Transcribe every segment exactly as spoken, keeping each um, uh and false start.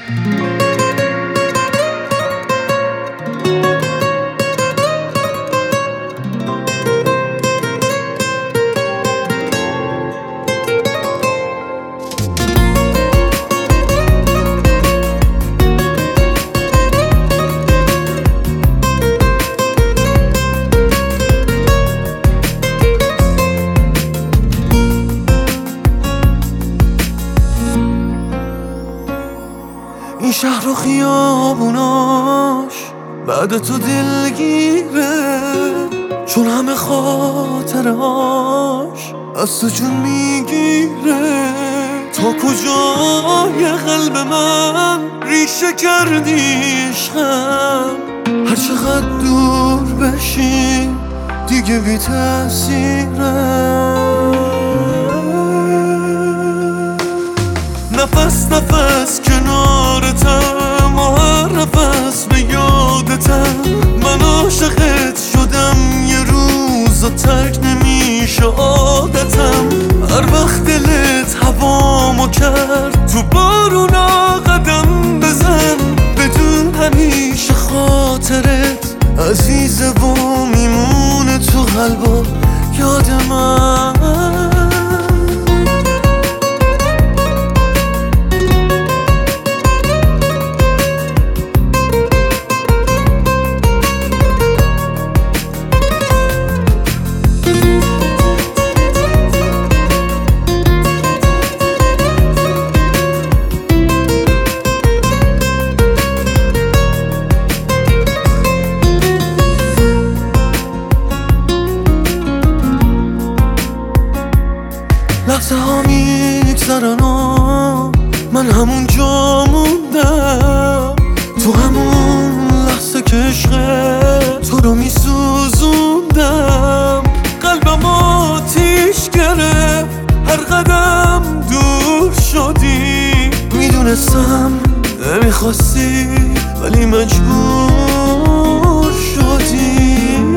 این شهر و خیابوناش بعد تو دلگیره، چون همه خاطرهاش از تو جون میگیره. تا کجای قلب من ریشه کردی عشقم، هر چقدر دور بشی دیگه بی تأثیره. نفس نفس کنارتم و هر نفس به یادتم، من عاشقت شدم یه روز و ترک نمیشه عادتم. هر وقت دلت هوامو کرد تو بارونا قدم بزن، بدون همیشه خاطرت عزیزه و میمونه تو قلب و یاد من. لحظه ها میگذرن و من همون جا موندم، تو همون لحظه که عشق تو رو میسوزوندم. قلبم آتیش گرفت هر قدم دور شدی، میدونستم نمیخواستی ولی مجبور شدی.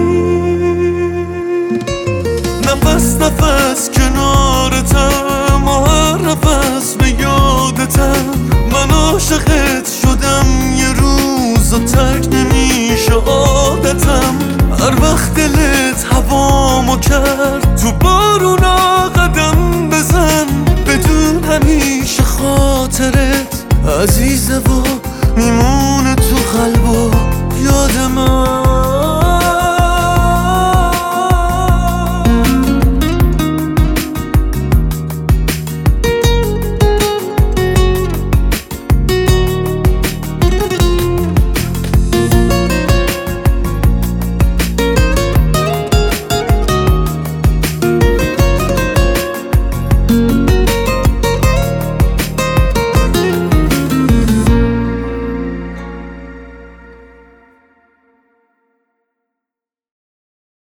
نفس نفس کنارتم و هر نفس به یادتم، من عاشقت شدم یه روز و ترک نمیشه عادتم. هر وقت دلت هوامو کرد تو بارونا قدم بزن، بدون همیشه خاطرت عزیزه و میمون